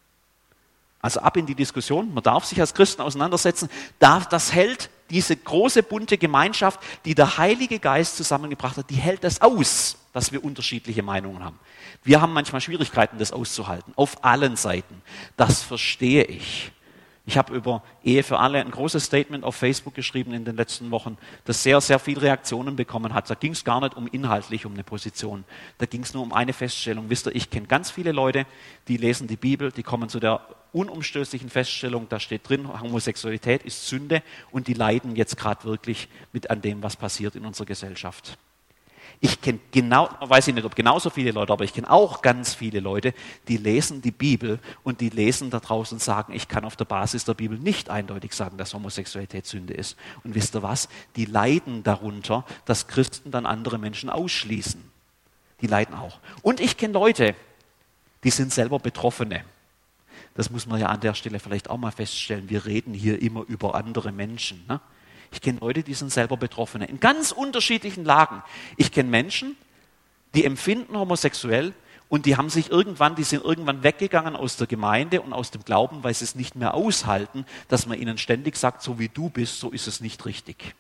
Also ab in die Diskussion, man darf sich als Christen auseinandersetzen, das hält diese große bunte Gemeinschaft, die der Heilige Geist zusammengebracht hat, die hält das aus, dass wir unterschiedliche Meinungen haben. Wir haben manchmal Schwierigkeiten, das auszuhalten, auf allen Seiten. Das verstehe ich. Ich habe über Ehe für alle ein großes Statement auf Facebook geschrieben in den letzten Wochen, das sehr, sehr viele Reaktionen bekommen hat. Da ging es gar nicht inhaltlich um eine Position. Da ging es nur um eine Feststellung. Wisst ihr, ich kenne ganz viele Leute, die lesen die Bibel, die kommen zu der unumstößlichen Feststellung, da steht drin, Homosexualität ist Sünde und die leiden jetzt gerade wirklich mit an dem, was passiert in unserer Gesellschaft. Ich kenne weiß ich nicht, ob genauso viele Leute, aber ich kenne auch ganz viele Leute, die lesen die Bibel und die lesen da draußen und sagen, ich kann auf der Basis der Bibel nicht eindeutig sagen, dass Homosexualität Sünde ist. Und wisst ihr was? Die leiden darunter, dass Christen dann andere Menschen ausschließen. Die leiden auch. Und ich kenne Leute, die sind selber Betroffene. Das muss man ja an der Stelle vielleicht auch mal feststellen. Wir reden hier immer über andere Menschen, ne? Ich kenne Leute, die sind selber Betroffene, in ganz unterschiedlichen Lagen. Ich kenne Menschen, die empfinden homosexuell und die sind irgendwann weggegangen aus der Gemeinde und aus dem Glauben, weil sie es nicht mehr aushalten, dass man ihnen ständig sagt, so wie du bist, so ist es nicht richtig.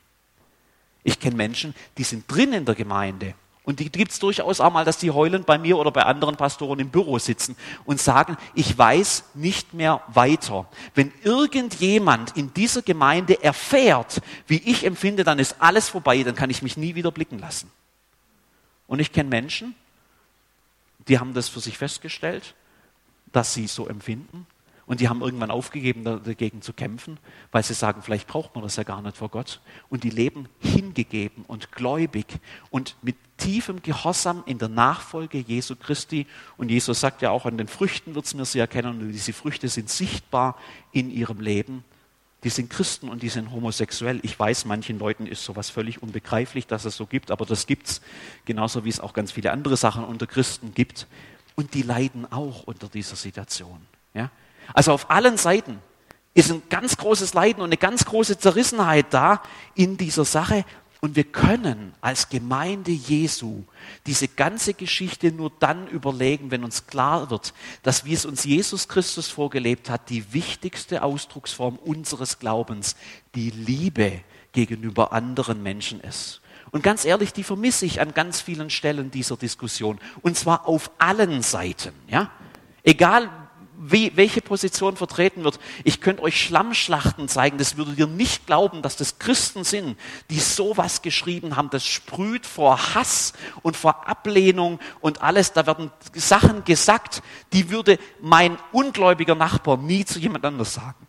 Ich kenne Menschen, die sind drin in der Gemeinde. Und die gibt es durchaus auch mal, dass die heulend bei mir oder bei anderen Pastoren im Büro sitzen und sagen, ich weiß nicht mehr weiter. Wenn irgendjemand in dieser Gemeinde erfährt, wie ich empfinde, dann ist alles vorbei, dann kann ich mich nie wieder blicken lassen. Und ich kenne Menschen, die haben das für sich festgestellt, dass sie so empfinden. Und die haben irgendwann aufgegeben, dagegen zu kämpfen, weil sie sagen, vielleicht braucht man das ja gar nicht vor Gott. Und die leben hingegeben und gläubig und mit tiefem Gehorsam in der Nachfolge Jesu Christi. Und Jesus sagt ja auch, an den Früchten wird es mir sie erkennen. Und diese Früchte sind sichtbar in ihrem Leben. Die sind Christen und die sind homosexuell. Ich weiß, manchen Leuten ist sowas völlig unbegreiflich, dass es so gibt, aber das gibt es, genauso wie es auch ganz viele andere Sachen unter Christen gibt. Und die leiden auch unter dieser Situation. Ja? Also auf allen Seiten ist ein ganz großes Leiden und eine ganz große Zerrissenheit da in dieser Sache. Und wir können als Gemeinde Jesu diese ganze Geschichte nur dann überlegen, wenn uns klar wird, dass, wie es uns Jesus Christus vorgelebt hat, die wichtigste Ausdrucksform unseres Glaubens die Liebe gegenüber anderen Menschen ist. Und ganz ehrlich, die vermisse ich an ganz vielen Stellen dieser Diskussion. Und zwar auf allen Seiten. Ja? Egal, welche Position vertreten wird. Ich könnte euch Schlammschlachten zeigen, das würdet ihr nicht glauben, dass das Christen sind, die sowas geschrieben haben. Das sprüht vor Hass und vor Ablehnung und alles. Da werden Sachen gesagt, die würde mein ungläubiger Nachbar nie zu jemand anders sagen.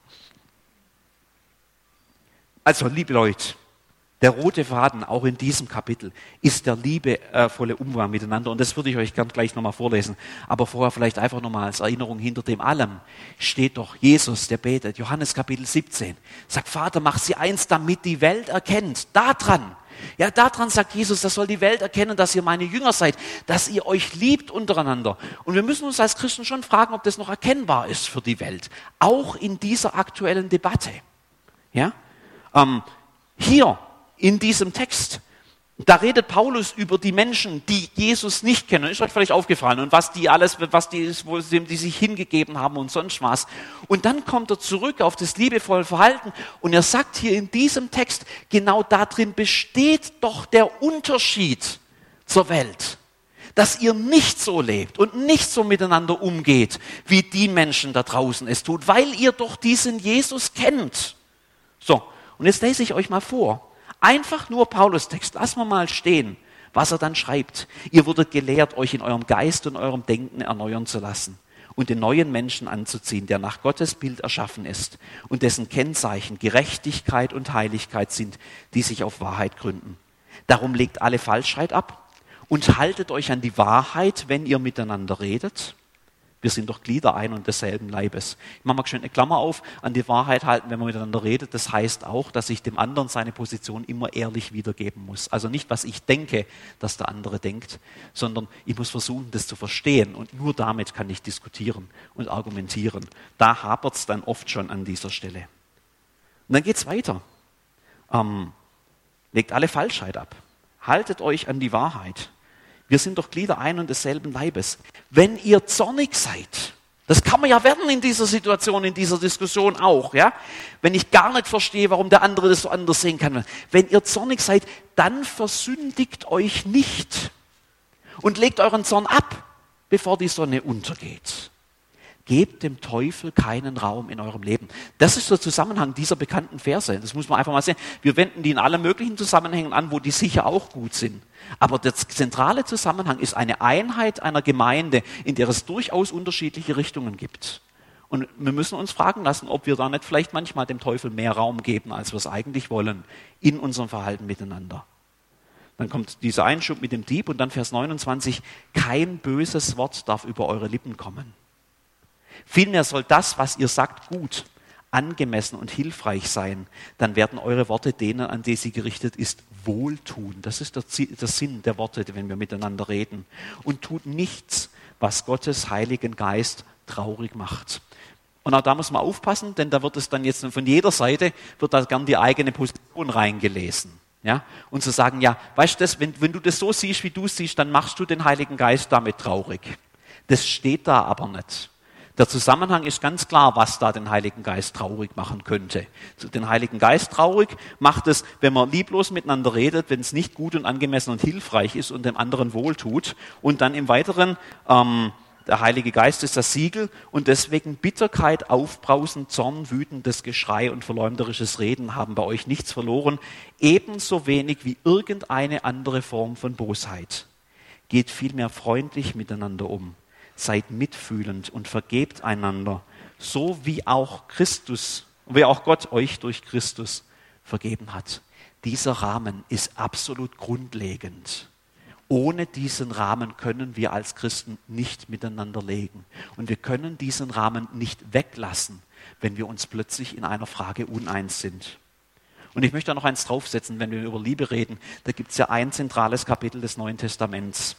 Also, liebe Leute, der rote Faden, auch in diesem Kapitel, ist der liebevolle Umgang miteinander. Und das würde ich euch gern gleich nochmal vorlesen. Aber vorher vielleicht einfach nochmal als Erinnerung, hinter dem allem steht doch Jesus, der betet. Johannes Kapitel 17. Sagt, Vater, mach sie eins, damit die Welt erkennt. Daran sagt Jesus, das soll die Welt erkennen, dass ihr meine Jünger seid, dass ihr euch liebt untereinander. Und wir müssen uns als Christen schon fragen, ob das noch erkennbar ist für die Welt. Auch in dieser aktuellen Debatte. Ja? Hier, in diesem Text, da redet Paulus über die Menschen, die Jesus nicht kennen. Ist euch vielleicht aufgefallen und die sich hingegeben haben und sonst was. Und dann kommt er zurück auf das liebevolle Verhalten und er sagt hier in diesem Text, genau darin besteht doch der Unterschied zur Welt. Dass ihr nicht so lebt und nicht so miteinander umgeht, wie die Menschen da draußen es tut, weil ihr doch diesen Jesus kennt. So, und jetzt lese ich euch mal vor. Einfach nur Paulus-Text, lassen wir mal stehen, was er dann schreibt. Ihr wurdet gelehrt, euch in eurem Geist und eurem Denken erneuern zu lassen und den neuen Menschen anzuziehen, der nach Gottes Bild erschaffen ist und dessen Kennzeichen Gerechtigkeit und Heiligkeit sind, die sich auf Wahrheit gründen. Darum legt alle Falschheit ab und haltet euch an die Wahrheit, wenn ihr miteinander redet. Wir sind doch Glieder ein und desselben Leibes. Ich mache mal schön eine Klammer auf, an die Wahrheit halten, wenn man miteinander redet. Das heißt auch, dass ich dem anderen seine Position immer ehrlich wiedergeben muss. Also nicht, was ich denke, dass der andere denkt, sondern ich muss versuchen, das zu verstehen. Und nur damit kann ich diskutieren und argumentieren. Da hapert es dann oft schon an dieser Stelle. Und dann geht es weiter. Legt alle Falschheit ab. Haltet euch an die Wahrheit. Wir sind doch Glieder ein und desselben Leibes. Wenn ihr zornig seid, das kann man ja werden in dieser Situation, in dieser Diskussion auch, ja? Wenn ich gar nicht verstehe, warum der andere das so anders sehen kann. Wenn ihr zornig seid, dann versündigt euch nicht und legt euren Zorn ab, bevor die Sonne untergeht. Gebt dem Teufel keinen Raum in eurem Leben. Das ist der Zusammenhang dieser bekannten Verse. Das muss man einfach mal sehen. Wir wenden die in allen möglichen Zusammenhängen an, wo die sicher auch gut sind. Aber der zentrale Zusammenhang ist eine Einheit einer Gemeinde, in der es durchaus unterschiedliche Richtungen gibt. Und wir müssen uns fragen lassen, ob wir da nicht vielleicht manchmal dem Teufel mehr Raum geben, als wir es eigentlich wollen, in unserem Verhalten miteinander. Dann kommt dieser Einschub mit dem Dieb und dann Vers 29, kein böses Wort darf über eure Lippen kommen. Vielmehr soll das, was ihr sagt, gut, angemessen und hilfreich sein. Dann werden eure Worte denen, an die sie gerichtet ist, wohltun. Das ist der Sinn der Worte, wenn wir miteinander reden. Und tut nichts, was Gottes Heiligen Geist traurig macht. Und auch da muss man aufpassen, denn da wird es dann jetzt von jeder Seite, wird da gern die eigene Position reingelesen. Ja? Und zu sagen, ja, weißt du, wenn du das so siehst, wie du siehst, dann machst du den Heiligen Geist damit traurig. Das steht da aber nicht. Der Zusammenhang ist ganz klar, was da den Heiligen Geist traurig machen könnte. Den Heiligen Geist traurig macht es, wenn man lieblos miteinander redet, wenn es nicht gut und angemessen und hilfreich ist und dem anderen wohltut. Und dann im Weiteren, der Heilige Geist ist das Siegel und deswegen Bitterkeit, Aufbrausen, Zorn, wütendes Geschrei und verleumderisches Reden haben bei euch nichts verloren, ebenso wenig wie irgendeine andere Form von Bosheit. Geht vielmehr freundlich miteinander um. Seid mitfühlend und vergebt einander, so wie auch Gott euch durch Christus vergeben hat. Dieser Rahmen ist absolut grundlegend. Ohne diesen Rahmen können wir als Christen nicht miteinander leben. Und wir können diesen Rahmen nicht weglassen, wenn wir uns plötzlich in einer Frage uneins sind. Und ich möchte da noch eins draufsetzen, wenn wir über Liebe reden. Da gibt es ja ein zentrales Kapitel des Neuen Testaments.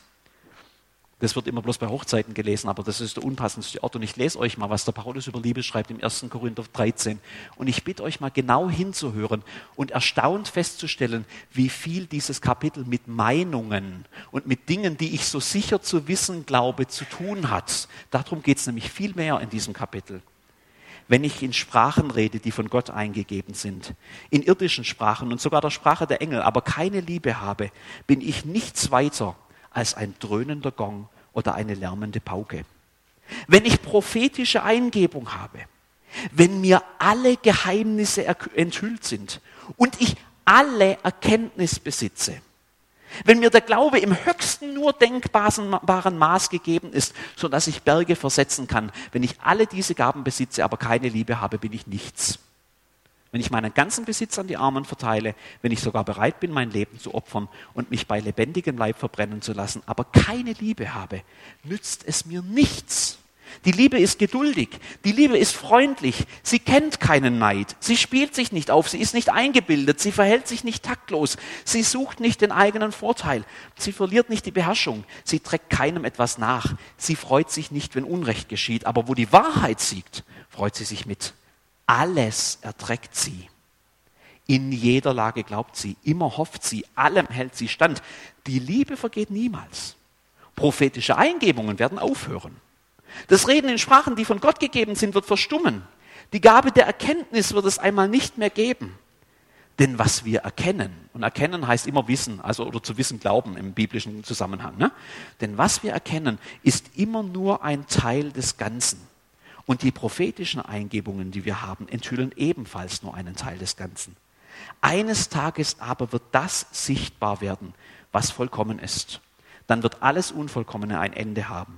Das wird immer bloß bei Hochzeiten gelesen, aber das ist der unpassendste Ort. Und ich lese euch mal, was der Paulus über Liebe schreibt im 1. Korinther 13. Und ich bitte euch mal genau hinzuhören und erstaunt festzustellen, wie viel dieses Kapitel mit Meinungen und mit Dingen, die ich so sicher zu wissen glaube, zu tun hat. Darum geht es nämlich viel mehr in diesem Kapitel. Wenn ich in Sprachen rede, die von Gott eingegeben sind, in irdischen Sprachen und sogar der Sprache der Engel, aber keine Liebe habe, bin ich nichts weiter als ein dröhnender Gong oder eine lärmende Pauke. Wenn ich prophetische Eingebung habe, wenn mir alle Geheimnisse enthüllt sind und ich alle Erkenntnis besitze, wenn mir der Glaube im höchsten nur denkbaren Maß gegeben ist, sodass ich Berge versetzen kann, wenn ich alle diese Gaben besitze, aber keine Liebe habe, bin ich nichts. Wenn ich meinen ganzen Besitz an die Armen verteile, wenn ich sogar bereit bin, mein Leben zu opfern und mich bei lebendigem Leib verbrennen zu lassen, aber keine Liebe habe, nützt es mir nichts. Die Liebe ist geduldig, die Liebe ist freundlich, sie kennt keinen Neid, sie spielt sich nicht auf, sie ist nicht eingebildet, sie verhält sich nicht taktlos, sie sucht nicht den eigenen Vorteil, sie verliert nicht die Beherrschung, sie trägt keinem etwas nach, sie freut sich nicht, wenn Unrecht geschieht, aber wo die Wahrheit siegt, freut sie sich mit. Alles erträgt sie. In jeder Lage glaubt sie, immer hofft sie, allem hält sie stand. Die Liebe vergeht niemals. Prophetische Eingebungen werden aufhören. Das Reden in Sprachen, die von Gott gegeben sind, wird verstummen. Die Gabe der Erkenntnis wird es einmal nicht mehr geben. Denn was wir erkennen, und erkennen heißt immer wissen, also oder zu wissen glauben im biblischen Zusammenhang, ne? Denn was wir erkennen, ist immer nur ein Teil des Ganzen. Und die prophetischen Eingebungen, die wir haben, enthüllen ebenfalls nur einen Teil des Ganzen. Eines Tages aber wird das sichtbar werden, was vollkommen ist. Dann wird alles Unvollkommene ein Ende haben.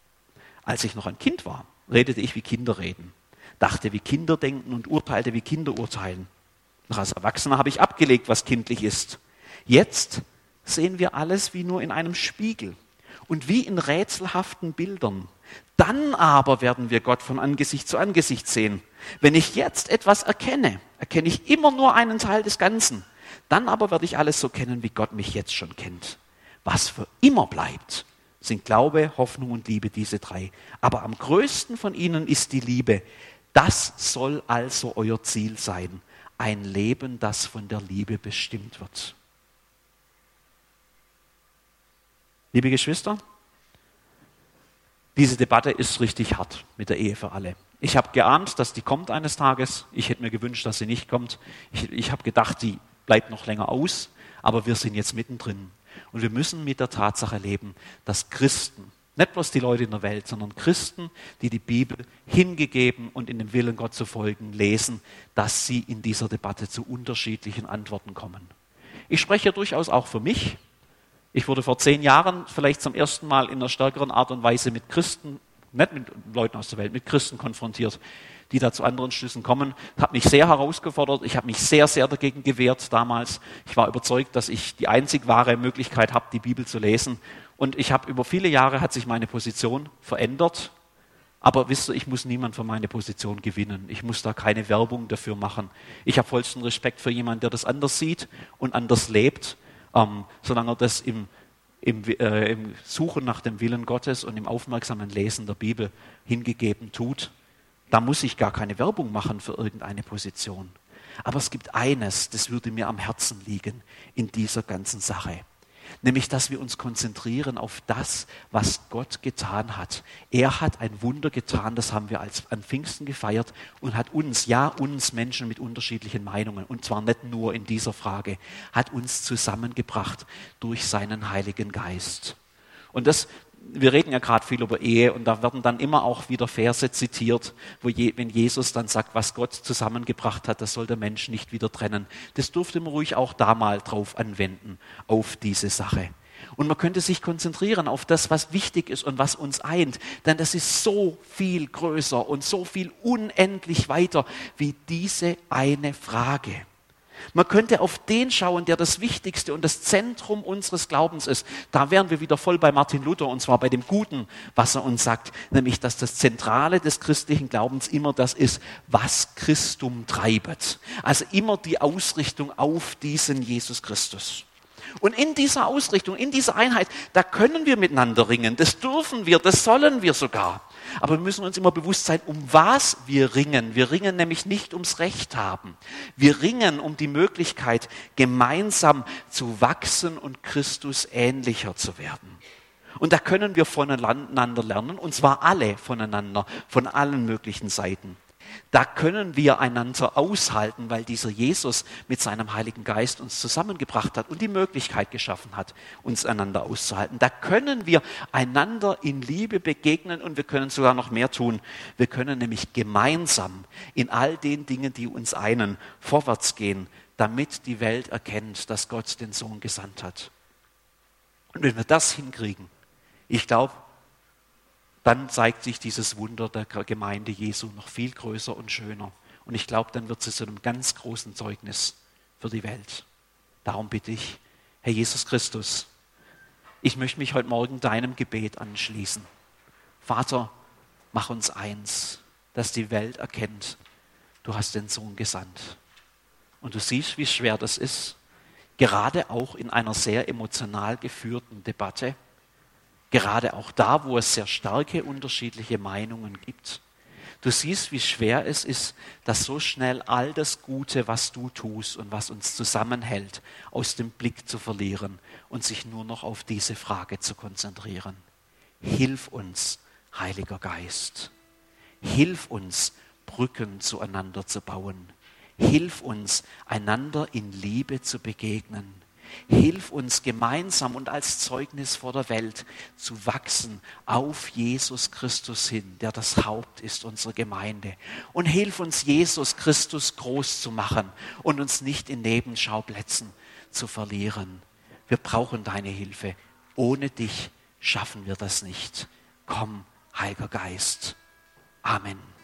Als ich noch ein Kind war, redete ich, wie Kinder reden, dachte, wie Kinder denken und urteilte, wie Kinder urteilen. Noch als Erwachsener habe ich abgelegt, was kindlich ist. Jetzt sehen wir alles wie nur in einem Spiegel und wie in rätselhaften Bildern. Dann aber werden wir Gott von Angesicht zu Angesicht sehen. Wenn ich jetzt etwas erkenne, erkenne ich immer nur einen Teil des Ganzen. Dann aber werde ich alles so kennen, wie Gott mich jetzt schon kennt. Was für immer bleibt, sind Glaube, Hoffnung und Liebe, diese drei. Aber am größten von ihnen ist die Liebe. Das soll also euer Ziel sein. Ein Leben, das von der Liebe bestimmt wird. Liebe Geschwister, diese Debatte ist richtig hart mit der Ehe für alle. Ich habe geahnt, dass die kommt eines Tages. Ich hätte mir gewünscht, dass sie nicht kommt. Ich habe gedacht, die bleibt noch länger aus. Aber wir sind jetzt mittendrin. Und wir müssen mit der Tatsache leben, dass Christen, nicht bloß die Leute in der Welt, sondern Christen, die die Bibel hingegeben und in dem Willen Gott zu folgen, lesen, dass sie in dieser Debatte zu unterschiedlichen Antworten kommen. Ich spreche durchaus auch für mich. Ich wurde vor 10 Jahren vielleicht zum ersten Mal in einer stärkeren Art und Weise mit Christen, nicht mit Leuten aus der Welt, mit Christen konfrontiert, die da zu anderen Schlüssen kommen. Hat mich sehr herausgefordert. Ich habe mich sehr, sehr dagegen gewehrt damals. Ich war überzeugt, dass ich die einzig wahre Möglichkeit habe, die Bibel zu lesen. Und ich habe über viele Jahre hat sich meine Position verändert. Aber wisst ihr, ich muss niemand für meine Position gewinnen. Ich muss da keine Werbung dafür machen. Ich habe vollsten Respekt für jemanden, der das anders sieht und anders lebt, solange er das im Suchen nach dem Willen Gottes und im aufmerksamen Lesen der Bibel hingegeben tut. Da muss ich gar keine Werbung machen für irgendeine Position. Aber es gibt eines, das würde mir am Herzen liegen in dieser ganzen Sache. Nämlich, dass wir uns konzentrieren auf das, was Gott getan hat. Er hat ein Wunder getan, das haben wir an Pfingsten gefeiert und hat uns Menschen mit unterschiedlichen Meinungen, und zwar nicht nur in dieser Frage, hat uns zusammengebracht durch seinen Heiligen Geist. Und wir reden ja gerade viel über Ehe und da werden dann immer auch wieder Verse zitiert, wenn Jesus dann sagt, was Gott zusammengebracht hat, das soll der Mensch nicht wieder trennen. Das durfte man ruhig auch da mal drauf anwenden, auf diese Sache. Und man könnte sich konzentrieren auf das, was wichtig ist und was uns eint, denn das ist so viel größer und so viel unendlich weiter wie diese eine Frage. Man könnte auf den schauen, der das Wichtigste und das Zentrum unseres Glaubens ist. Da wären wir wieder voll bei Martin Luther, und zwar bei dem Guten, was er uns sagt, nämlich, dass das Zentrale des christlichen Glaubens immer das ist, was Christum treibet. Also immer die Ausrichtung auf diesen Jesus Christus. Und in dieser Ausrichtung, in dieser Einheit, da können wir miteinander ringen. Das dürfen wir, das sollen wir sogar. Aber wir müssen uns immer bewusst sein, um was wir ringen. Wir ringen nämlich nicht ums Recht haben. Wir ringen um die Möglichkeit, gemeinsam zu wachsen und Christus ähnlicher zu werden. Und da können wir voneinander lernen, und zwar alle voneinander, von allen möglichen Seiten. Da können wir einander aushalten, weil dieser Jesus mit seinem Heiligen Geist uns zusammengebracht hat und die Möglichkeit geschaffen hat, uns einander auszuhalten. Da können wir einander in Liebe begegnen und wir können sogar noch mehr tun. Wir können nämlich gemeinsam in all den Dingen, die uns einen, vorwärts gehen, damit die Welt erkennt, dass Gott den Sohn gesandt hat. Und wenn wir das hinkriegen, ich glaube, dann zeigt sich dieses Wunder der Gemeinde Jesu noch viel größer und schöner. Und ich glaube, dann wird es zu einem ganz großen Zeugnis für die Welt. Darum bitte ich, Herr Jesus Christus, ich möchte mich heute Morgen deinem Gebet anschließen. Vater, mach uns eins, dass die Welt erkennt, du hast den Sohn gesandt. Und du siehst, wie schwer das ist, gerade auch in einer sehr emotional geführten Debatte. Gerade auch da, wo es sehr starke unterschiedliche Meinungen gibt. Du siehst, wie schwer es ist, dass so schnell all das Gute, was du tust und was uns zusammenhält, aus dem Blick zu verlieren und sich nur noch auf diese Frage zu konzentrieren. Hilf uns, Heiliger Geist. Hilf uns, Brücken zueinander zu bauen. Hilf uns, einander in Liebe zu begegnen. Hilf uns gemeinsam und als Zeugnis vor der Welt zu wachsen auf Jesus Christus hin, der das Haupt ist unserer Gemeinde. Und hilf uns, Jesus Christus groß zu machen und uns nicht in Nebenschauplätzen zu verlieren. Wir brauchen deine Hilfe. Ohne dich schaffen wir das nicht. Komm, Heiliger Geist. Amen.